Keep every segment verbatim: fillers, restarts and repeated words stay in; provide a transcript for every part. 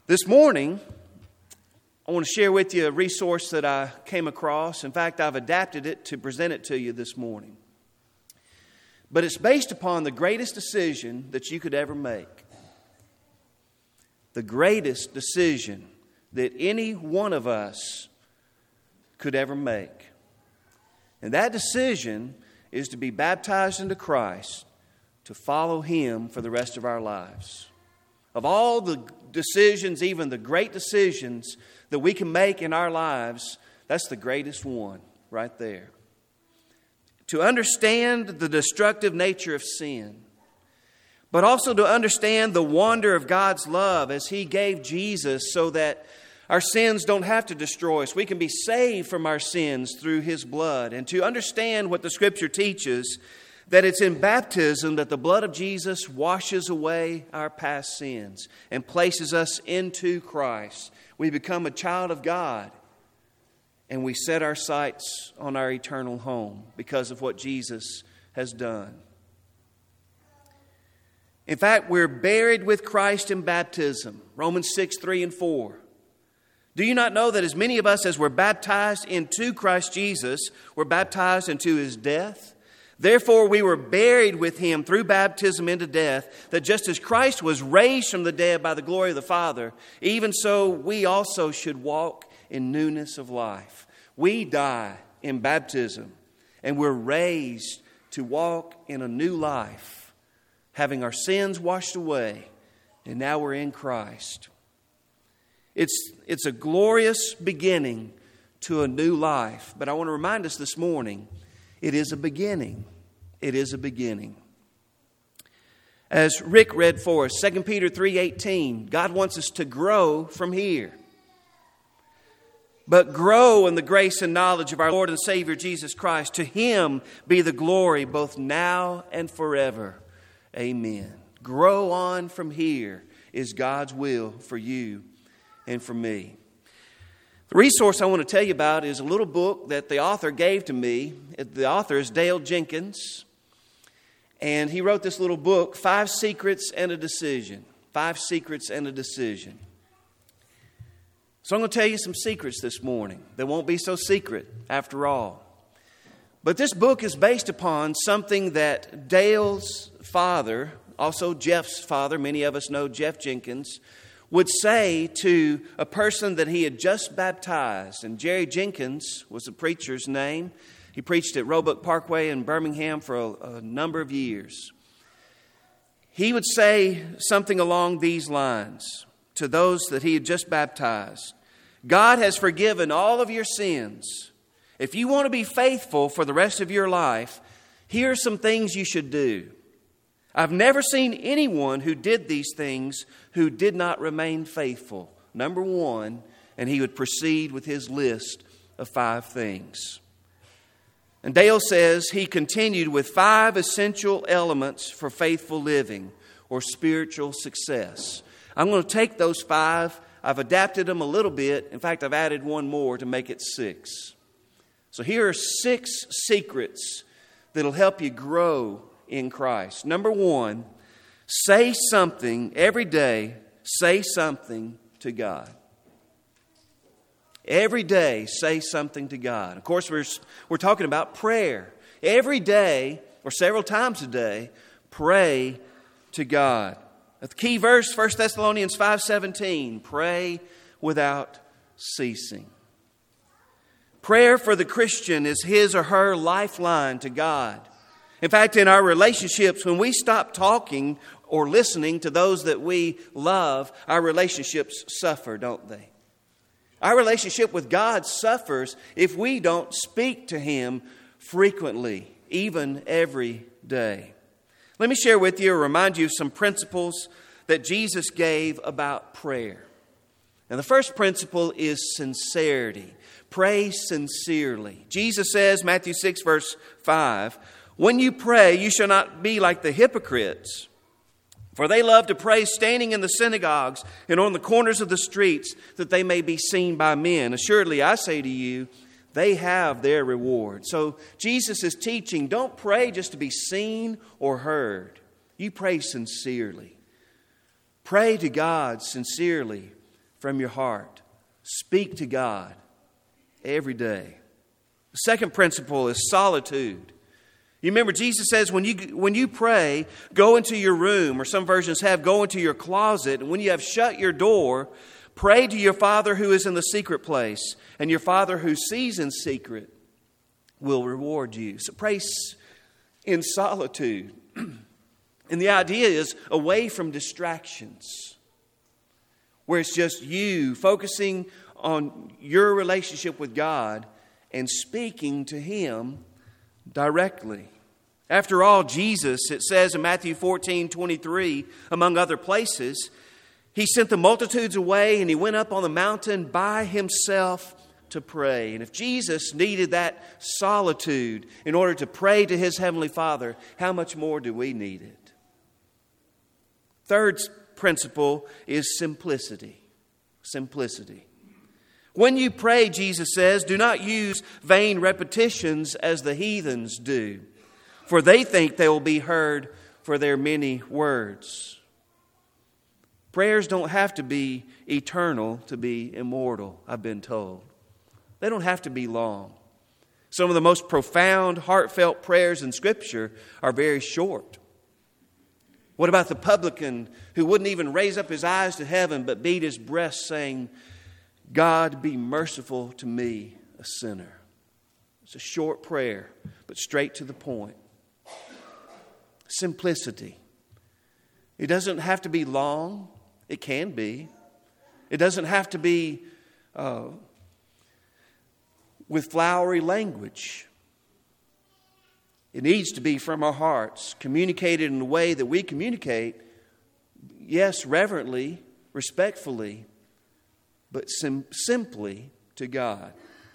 This morning, I want to share with you a resource that I came across. In fact, I've adapted it to present it to you this morning. But it's based upon the greatest decision that you could ever make. The greatest decision that any one of us could ever make. And that decision is to be baptized into Christ, to follow Him for the rest of our lives. Of all the decisions, even the great decisions that we can make in our lives, that's the greatest one right there. To understand the destructive nature of sin, but also to understand the wonder of God's love as He gave Jesus so that our sins don't have to destroy us. We can be saved from our sins through His blood. And to understand what the Scripture teaches, that it's in baptism that the blood of Jesus washes away our past sins and places us into Christ. We become a child of God and we set our sights on our eternal home because of what Jesus has done. In fact, we're buried with Christ in baptism. Romans six, three and four. Do you not know that as many of us as were baptized into Christ Jesus were baptized into His death? Therefore, we were buried with Him through baptism into death, that just as Christ was raised from the dead by the glory of the Father, even so we also should walk in newness of life. We die in baptism, and we're raised to walk in a new life, having our sins washed away, and now we're in Christ. It's, it's a glorious beginning to a new life, but I want to remind us this morning, it is a beginning. It is a beginning. As Rick read for us, Second Peter three eighteen, God wants us to grow from here. But grow in the grace and knowledge of our Lord and Savior Jesus Christ. To Him be the glory both now and forever. Amen. Grow on from here is God's will for you and for me. The resource I want to tell you about is a little book that the author gave to me. The author is Dale Jenkins. And he wrote this little book, Five Secrets and a Decision. Five Secrets and a Decision. So I'm going to tell you some secrets this morning. They won't be so secret after all. But this book is based upon something that Dale's father, also Jeff's father, many of us know Jeff Jenkins, would say to a person that he had just baptized. And Jerry Jenkins was the preacher's name. He preached at Roebuck Parkway in Birmingham for a, a number of years. He would say something along these lines to those that he had just baptized. God has forgiven all of your sins. If you want to be faithful for the rest of your life, here are some things you should do. I've never seen anyone who did these things who did not remain faithful. Number one, and he would proceed with his list of five things. And Dale says he continued with five essential elements for faithful living or spiritual success. I'm going to take those five. I've adapted them a little bit. In fact, I've added one more to make it six. So here are six secrets that'll help you grow in Christ. Number one, say something every day. Say something to God. Every day, say something to God. Of course, we're, we're talking about prayer. Every day, or several times a day, pray to God. The key verse, First Thessalonians five seventeen, pray without ceasing. Prayer for the Christian is his or her lifeline to God. In fact, in our relationships, when we stop talking or listening to those that we love, our relationships suffer, don't they? Our relationship with God suffers if we don't speak to Him frequently, even every day. Let me share with you or remind you of some principles that Jesus gave about prayer. And the first principle is sincerity. Pray sincerely. Jesus says, Matthew six, verse five, when you pray, you shall not be like the hypocrites, for they love to pray standing in the synagogues and on the corners of the streets, that they may be seen by men. Assuredly, I say to you, they have their reward. So Jesus is teaching, don't pray just to be seen or heard. You pray sincerely. Pray to God sincerely from your heart. Speak to God every day. The second principle is solitude. You remember Jesus says when you when you pray, go into your room, or some versions have go into your closet, and when you have shut your door, pray to your Father who is in the secret place, and your Father who sees in secret will reward you. So pray in solitude. And the idea is away from distractions, where it's just you focusing on your relationship with God and speaking to Him directly. After all, Jesus, it says in Matthew fourteen twenty-three, among other places, He sent the multitudes away and He went up on the mountain by Himself to pray. And if Jesus needed that solitude in order to pray to His Heavenly Father, how much more do we need it? Third principle is simplicity. Simplicity. When you pray, Jesus says, do not use vain repetitions as the heathens do, for they think they will be heard for their many words. Prayers don't have to be eternal to be immortal, I've been told. They don't have to be long. Some of the most profound, heartfelt prayers in Scripture are very short. What about the publican who wouldn't even raise up his eyes to heaven but beat his breast saying, God, be merciful to me, a sinner? It's a short prayer, but straight to the point. Simplicity. It doesn't have to be long. It can be. It doesn't have to be uh, with flowery language. It needs to be from our hearts, communicated in a way that we communicate, yes, reverently, respectfully, but sim- simply to God.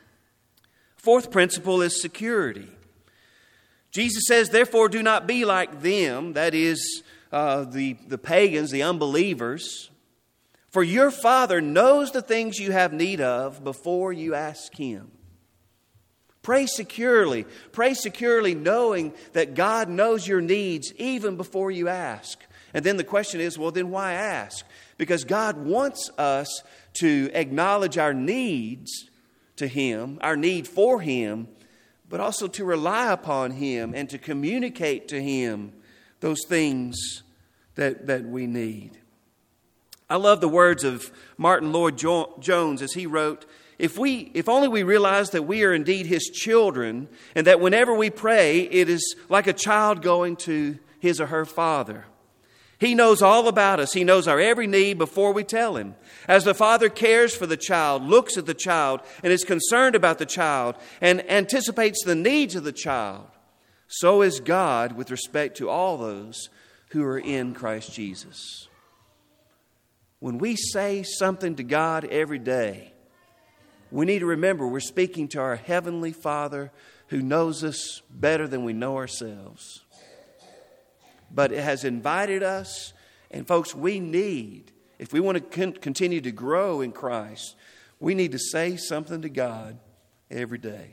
Fourth principle is security. Jesus says, therefore, do not be like them, that is, uh, the, the pagans, the unbelievers, for your Father knows the things you have need of before you ask Him. Pray securely. Pray securely knowing that God knows your needs even before you ask. And then the question is, well, then why ask? Because God wants us to acknowledge our needs to Him, our need for Him, but also to rely upon Him and to communicate to Him those things that, that we need. I love the words of Martin Lloyd-Jones as he wrote, If we, if only we realize that we are indeed His children, and that whenever we pray, it is like a child going to his or her father. He knows all about us. He knows our every need before we tell Him. As the Father cares for the child, looks at the child, and is concerned about the child, and anticipates the needs of the child, so is God with respect to all those who are in Christ Jesus. When we say something to God every day, we need to remember we're speaking to our Heavenly Father who knows us better than we know ourselves. But it has invited us, and folks, we need, if we want to con- continue to grow in Christ, we need to say something to God every day.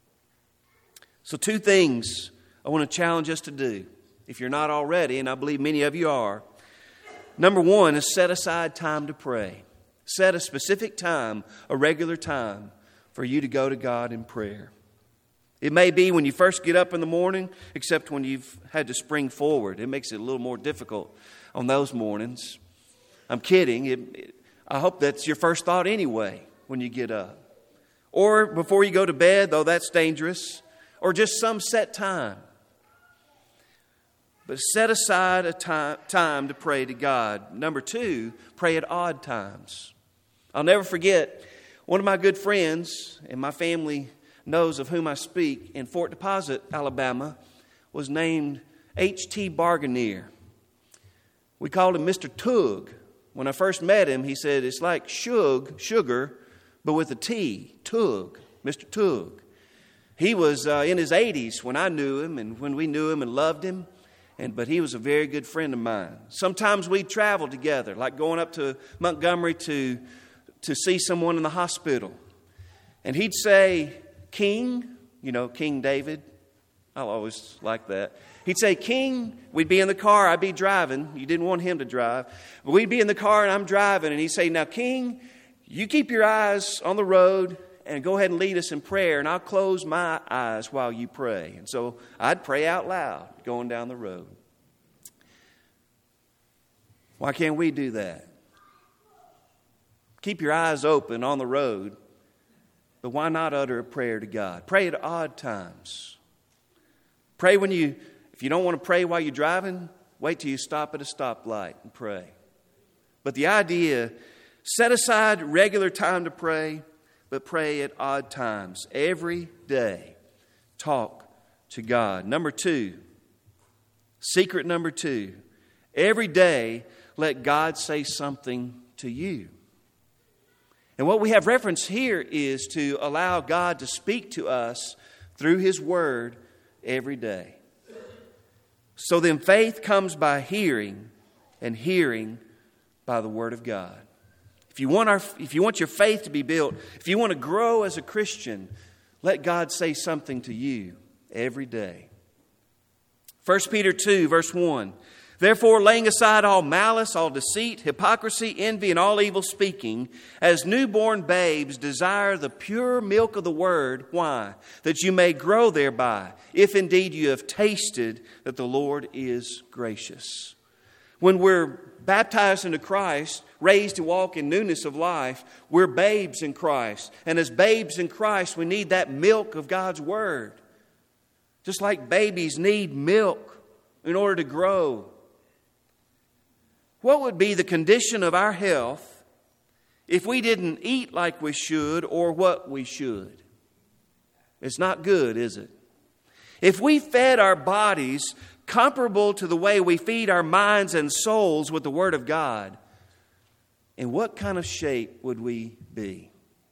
So two things I want to challenge us to do, if you're not already, and I believe many of you are. Number one is set aside time to pray. Set a specific time, a regular time, for you to go to God in prayer. It may be when you first get up in the morning, except when you've had to spring forward. It makes it a little more difficult on those mornings. I'm kidding. It, it, I hope that's your first thought anyway when you get up. Or before you go to bed, though that's dangerous. Or just some set time. But set aside a time, time to pray to God. Number two, pray at odd times. I'll never forget one of my good friends, and my family knows of whom I speak, in Fort Deposit, Alabama, was named H T Barganier. We called him Mister Tug. When I first met him, he said, it's like shug, sugar, but with a T, Tug, Mister Tug. He was uh, in his eighties when I knew him and when we knew him and loved him. And, but he was a very good friend of mine. Sometimes we'd travel together, like going up to Montgomery to, to see someone in the hospital. And he'd say, King, you know, King David. I'll always like that. He'd say, King, we'd be in the car, I'd be driving. You didn't want him to drive. But we'd be in the car and I'm driving. And he'd say, now, King, you keep your eyes on the road and go ahead and lead us in prayer. And I'll close my eyes while you pray. And so I'd pray out loud going down the road. Why can't we do that? Keep your eyes open on the road. But why not utter a prayer to God? Pray at odd times. Pray when you, if you don't want to pray while you're driving, wait till you stop at a stoplight and pray. But the idea, set aside regular time to pray, but pray at odd times. Every day, talk to God. Number two, secret number two, every day, let God say something to you. And what we have reference here is to allow God to speak to us through His Word every day. So then faith comes by hearing, and hearing by the Word of God. If you want our, if you want your faith to be built, if you want to grow as a Christian, let God say something to you every day. First Peter two, verse one. Therefore, laying aside all malice, all deceit, hypocrisy, envy, and all evil speaking, as newborn babes desire the pure milk of the Word. Why? That you may grow thereby, if indeed you have tasted that the Lord is gracious. When we're baptized into Christ, raised to walk in newness of life, we're babes in Christ. And as babes in Christ, we need that milk of God's Word. Just like babies need milk in order to grow. What would be the condition of our health if we didn't eat like we should or what we should? It's not good, is it? If we fed our bodies comparable to the way we feed our minds and souls with the Word of God, in what kind of shape would we be?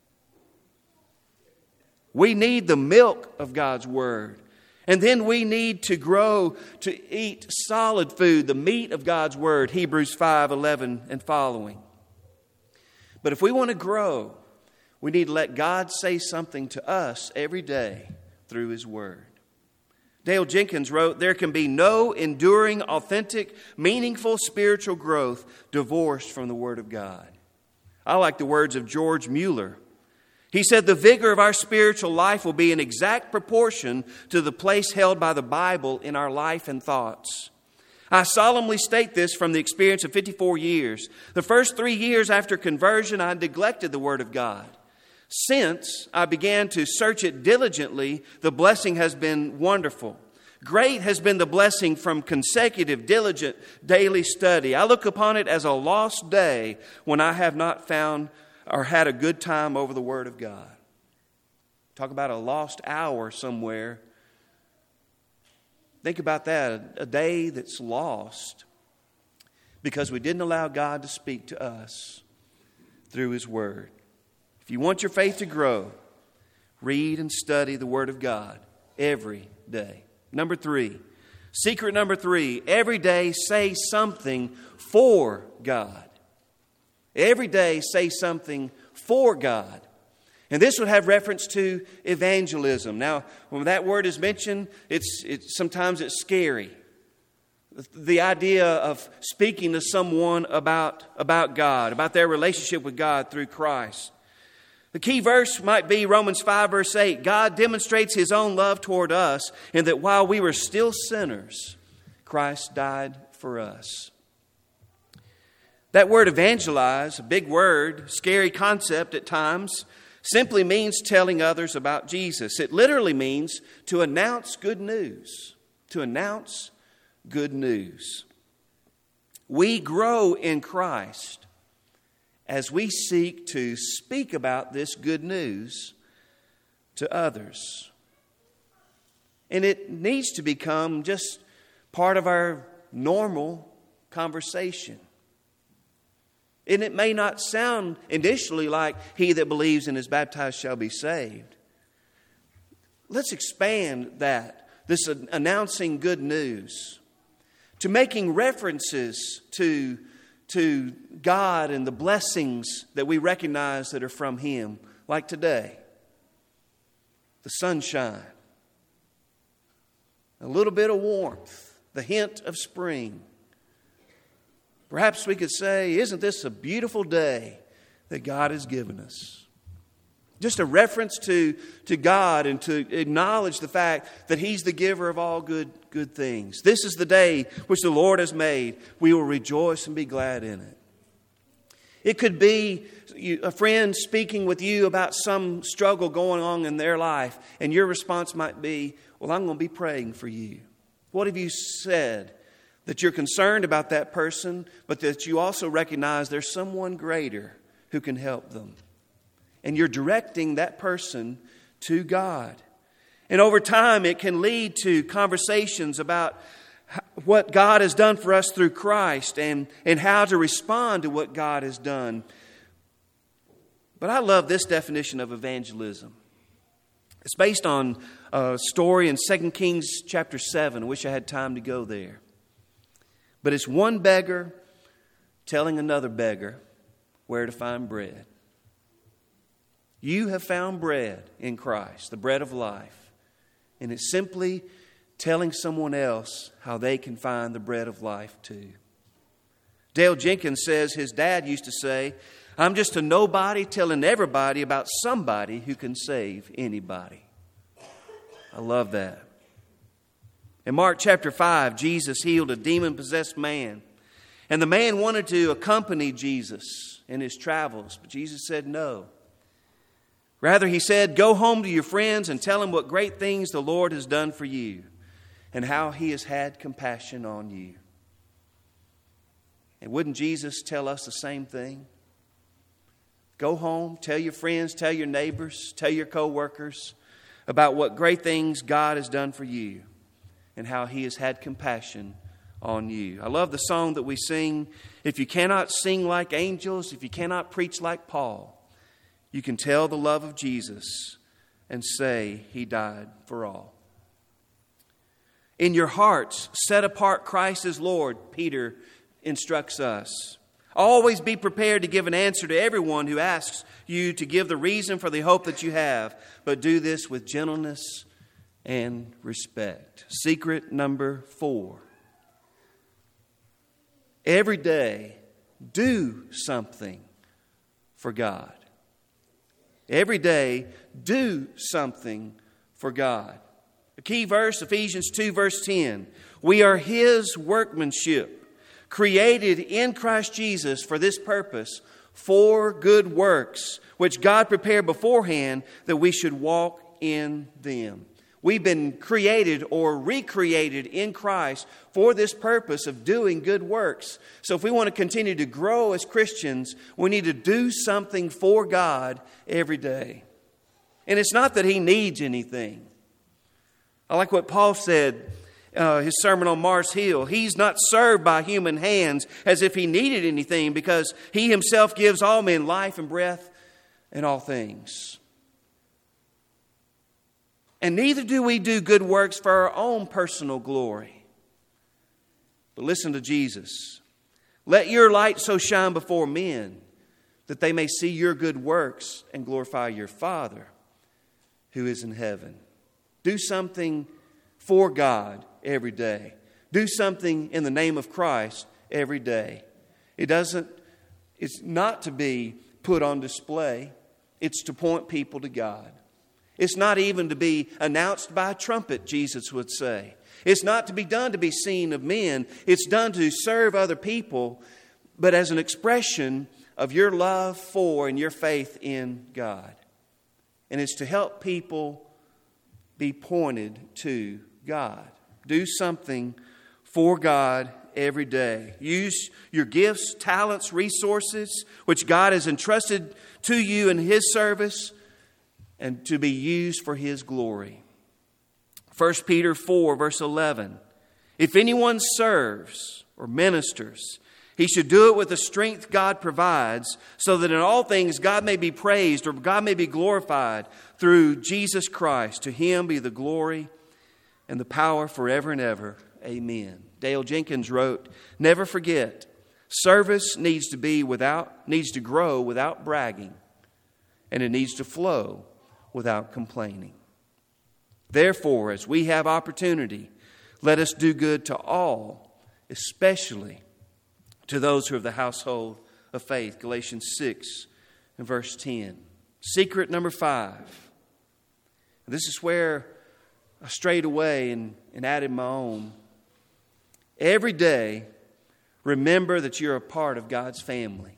We need the milk of God's Word. And then we need to grow to eat solid food, the meat of God's Word, Hebrews five eleven and following. But if we want to grow, we need to let God say something to us every day through His Word. Dale Jenkins wrote, there can be no enduring, authentic, meaningful spiritual growth divorced from the Word of God. I like the words of George Mueller. He said, the vigor of our spiritual life will be in exact proportion to the place held by the Bible in our life and thoughts. I solemnly state this from the experience of fifty-four years. The first three years after conversion, I neglected the Word of God. Since I began to search it diligently, the blessing has been wonderful. Great has been the blessing from consecutive, diligent daily study. I look upon it as a lost day when I have not found or had a good time over the Word of God. Talk about a lost hour somewhere. Think about that, a day that's lost because we didn't allow God to speak to us through His Word. If you want your faith to grow, read and study the Word of God every day. Number three, secret number three, every day say something for God. Every day say something for God. And this would have reference to evangelism. Now, when that word is mentioned, it's, it's sometimes it's scary. The idea of speaking to someone about, about God, about their relationship with God through Christ. The key verse might be Romans five, verse eight. God demonstrates His own love toward us in that while we were still sinners, Christ died for us. That word evangelize, a big word, scary concept at times, simply means telling others about Jesus. It literally means to announce good news. To announce good news. We grow in Christ as we seek to speak about this good news to others. And it needs to become just part of our normal conversation. And it may not sound initially like he that believes and is baptized shall be saved. Let's expand that, this announcing good news, to making references to, to God and the blessings that we recognize that are from Him, like today. The sunshine, a little bit of warmth, the hint of spring. Perhaps we could say, isn't this a beautiful day that God has given us? Just a reference to, to God and to acknowledge the fact that He's the giver of all good, good things. This is the day which the Lord has made. We will rejoice and be glad in it. It could be a friend speaking with you about some struggle going on in their life, and your response might be, well, I'm going to be praying for you. What have you said? That you're concerned about that person, but that you also recognize there's someone greater who can help them. And you're directing that person to God. And over time, it can lead to conversations about what God has done for us through Christ and, and how to respond to what God has done. But I love this definition of evangelism. It's based on a story in Second Kings chapter seven. I wish I had time to go there. But it's one beggar telling another beggar where to find bread. You have found bread in Christ, the bread of life. And it's simply telling someone else how they can find the bread of life too. Dale Jenkins says his dad used to say, I'm just a nobody telling everybody about somebody who can save anybody. I love that. In Mark chapter five, Jesus healed a demon-possessed man. And the man wanted to accompany Jesus in his travels, but Jesus said no. Rather, he said, go home to your friends and tell them what great things the Lord has done for you and how He has had compassion on you. And wouldn't Jesus tell us the same thing? Go home, tell your friends, tell your neighbors, tell your co-workers about what great things God has done for you and how He has had compassion on you. I love the song that we sing, if you cannot sing like angels, if you cannot preach like Paul, you can tell the love of Jesus and say He died for all. In your hearts, set apart Christ as Lord, Peter instructs us. Always be prepared to give an answer to everyone who asks you to give the reason for the hope that you have, but do this with gentleness and respect. Secret number four. Every day, do something for God. Every day, do something for God. A key verse, Ephesians two, verse ten. We are His workmanship, created in Christ Jesus for this purpose, for good works, which God prepared beforehand that we should walk in them. We've been created or recreated in Christ for this purpose of doing good works. So if we want to continue to grow as Christians, we need to do something for God every day. And it's not that He needs anything. I like what Paul said, uh, his sermon on Mars Hill. He's not served by human hands as if He needed anything, because He Himself gives all men life and breath and all things. And neither do we do good works for our own personal glory. But listen to Jesus. Let your light so shine before men that they may see your good works and glorify your Father who is in heaven. Do something for God every day. Do something in the name of Christ every day. It doesn't, it's not to be put on display. It's to point people to God. It's not even to be announced by a trumpet, Jesus would say. It's not to be done to be seen of men. It's done to serve other people, but as an expression of your love for and your faith in God. And it's to help people be pointed to God. Do something for God every day. Use your gifts, talents, resources, which God has entrusted to you in His service, and to be used for His glory. First Peter four, verse eleven. If anyone serves or ministers, he should do it with the strength God provides, so that in all things God may be praised or God may be glorified through Jesus Christ. To Him be the glory and the power forever and ever. Amen. Dale Jenkins wrote, never forget, service needs to be without, needs to grow without bragging, and it needs to flow without complaining. Therefore, as we have opportunity, let us do good to all, especially to those who are of the household of faith. Galatians six and verse ten. Secret number five. This is where I strayed away and, and added my own. Every day, remember that you're a part of God's family.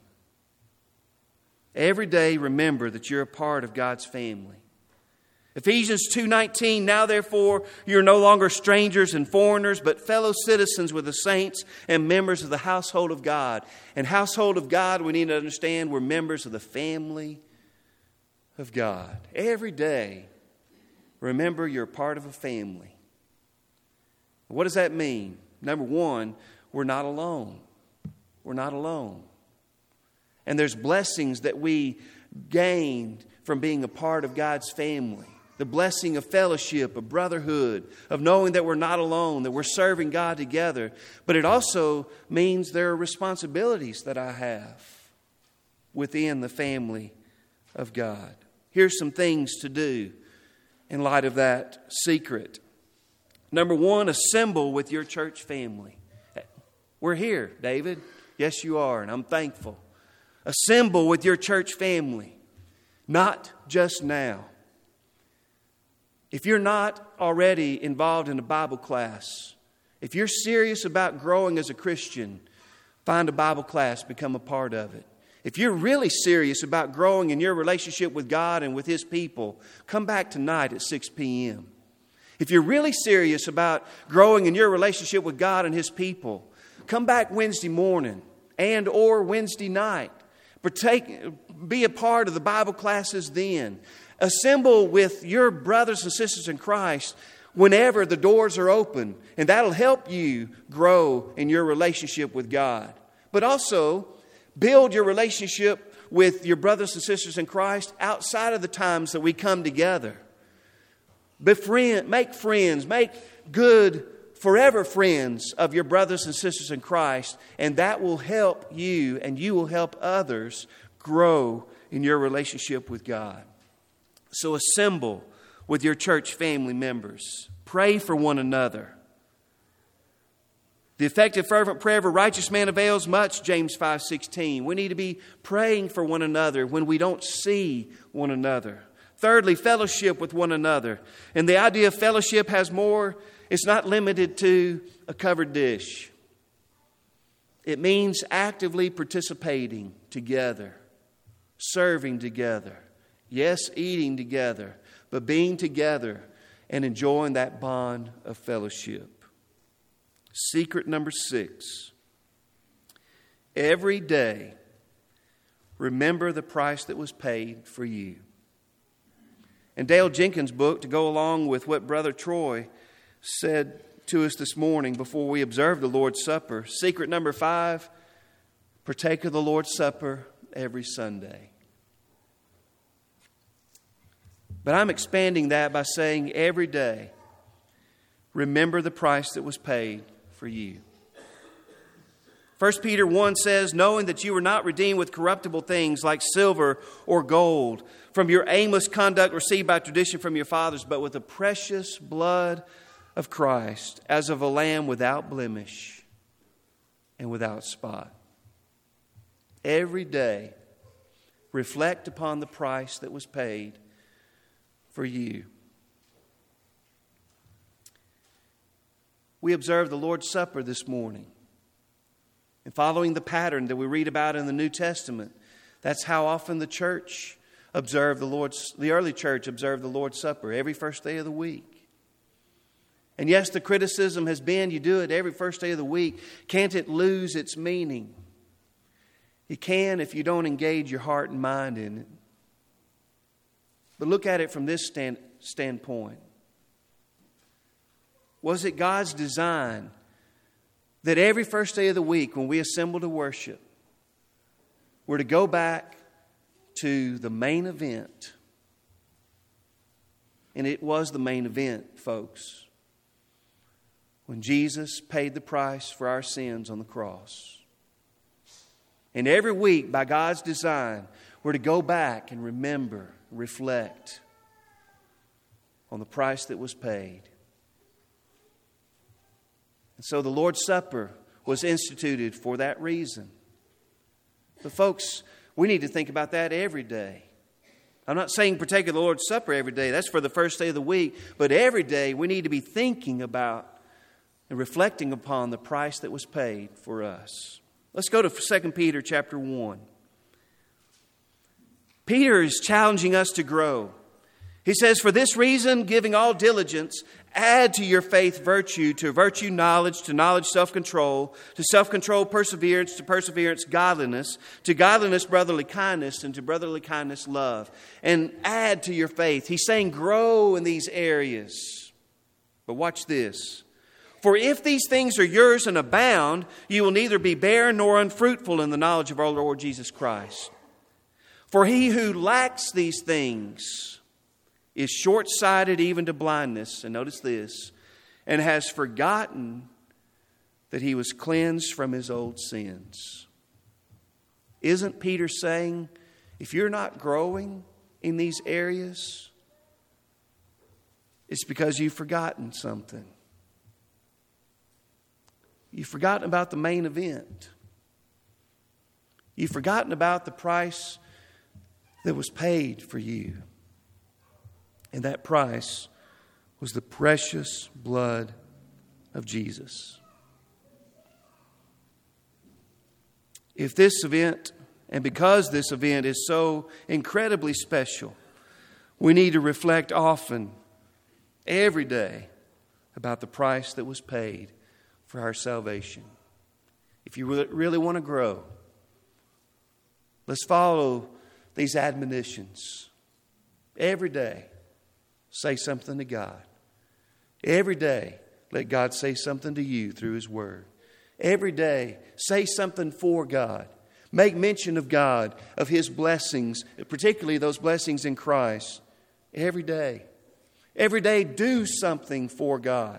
Every day, remember that you're a part of God's family. Ephesians two nineteen, now therefore you're no longer strangers and foreigners, but fellow citizens with the saints and members of the household of God. And household of God, we need to understand, we're members of the family of God. Every day, remember you're part of a family. What does that mean? Number one, we're not alone. We're not alone. And there's blessings that we gained from being a part of God's family. The blessing of fellowship, of brotherhood, of knowing that we're not alone, that we're serving God together. But it also means there are responsibilities that I have within the family of God. Here's some things to do in light of that secret. Number one, assemble with your church family. We're here, David. Yes, you are, and I'm thankful. Assemble with your church family, not just now. If you're not already involved in a Bible class, if you're serious about growing as a Christian, find a Bible class, become a part of it. If you're really serious about growing in your relationship with God and with His people, come back tonight at six p.m. If you're really serious about growing in your relationship with God and His people, come back Wednesday morning and or Wednesday night. Partake, be a part of the Bible classes then. Assemble with your brothers and sisters in Christ whenever the doors are open. And that'll help you grow in your relationship with God. But also, build your relationship with your brothers and sisters in Christ outside of the times that we come together. Befriend, make friends, make good, forever friends of your brothers and sisters in Christ. And that will help you and you will help others grow in your relationship with God. So assemble with your church family members. Pray for one another. The effective fervent prayer of a righteous man avails much, James five sixteen. We need to be praying for one another when we don't see one another. Thirdly, fellowship with one another. And the idea of fellowship has more, it's not limited to a covered dish. It means actively participating together, serving together. Yes, eating together, but being together and enjoying that bond of fellowship. Secret number six. Every day, remember the price that was paid for you. In Dale Jenkins' book, to go along with what Brother Troy said to us this morning before we observed the Lord's Supper, secret number five, partake of the Lord's Supper every Sunday. But I'm expanding that by saying every day, remember the price that was paid for you. First Peter one says, knowing that you were not redeemed with corruptible things like silver or gold from your aimless conduct received by tradition from your fathers, but with the precious blood of Christ, as of a lamb without blemish and without spot. Every day, reflect upon the price that was paid for you. We observed the Lord's Supper this morning. And following the pattern that we read about in the New Testament, that's how often the church observed the Lord's, the early church observed the Lord's Supper every first day of the week. And yes, the criticism has been, you do it every first day of the week. Can't it lose its meaning? It can if you don't engage your heart and mind in it. But look at it from this stand, standpoint. Was it God's design that every first day of the week when we assemble to worship, we're to go back to the main event? And it was the main event, folks, when Jesus paid the price for our sins on the cross. And every week, by God's design, we're to go back and remember, reflect on the price that was paid. And so the Lord's Supper was instituted for that reason. But folks, we need to think about that every day. I'm not saying partake of the Lord's Supper every day. That's for the first day of the week. But every day we need to be thinking about and reflecting upon the price that was paid for us. Let's go to Second Peter chapter one. Peter is challenging us to grow. He says, "For this reason, giving all diligence, add to your faith virtue, to virtue knowledge, to knowledge self-control, to self-control perseverance, to perseverance godliness, to godliness brotherly kindness, and to brotherly kindness love." And add to your faith. He's saying grow in these areas. But watch this. "For if these things are yours and abound, you will neither be barren nor unfruitful in the knowledge of our Lord Jesus Christ. For he who lacks these things is short-sighted even to blindness," and notice this, "and has forgotten that he was cleansed from his old sins." Isn't Peter saying, if you're not growing in these areas, it's because you've forgotten something. You've forgotten about the main event. You've forgotten about the price that was paid for you. And that price was the precious blood of Jesus. If this event, and because this event is so incredibly special, we need to reflect often, every day, about the price that was paid for our salvation. If you really want to grow, let's follow these admonitions. Every day, say something to God. Every day, let God say something to you through His Word. Every day, say something for God. Make mention of God, of His blessings, particularly those blessings in Christ. Every day. Every day, do something for God.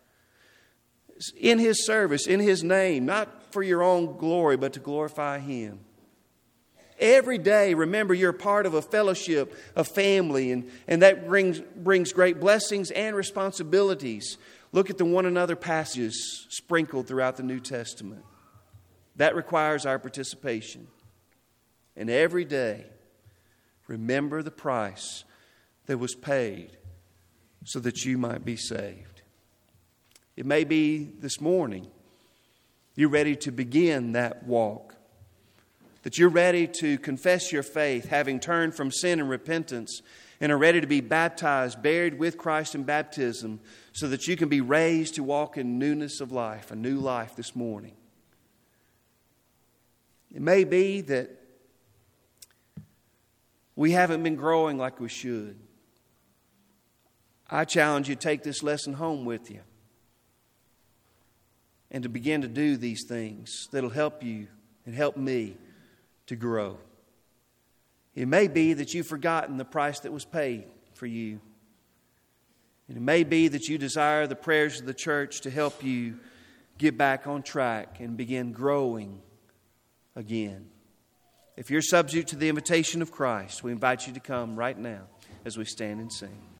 In His service, in His name, not for your own glory, but to glorify Him. Every day, remember you're part of a fellowship, a family, and, and that brings, brings great blessings and responsibilities. Look at the one another passages sprinkled throughout the New Testament. That requires our participation. And every day, remember the price that was paid so that you might be saved. It may be this morning you're ready to begin that walk. That you're ready to confess your faith, having turned from sin and repentance, and are ready to be baptized, buried with Christ in baptism, so that you can be raised to walk in newness of life, a new life this morning. It may be that we haven't been growing like we should. I challenge you to take this lesson home with you and to begin to do these things that'll help you and help me to grow. It may be that you've forgotten the price that was paid for you. And it may be that you desire the prayers of the church to help you get back on track and begin growing again. If you're subject to the invitation of Christ, we invite you to come right now as we stand and sing.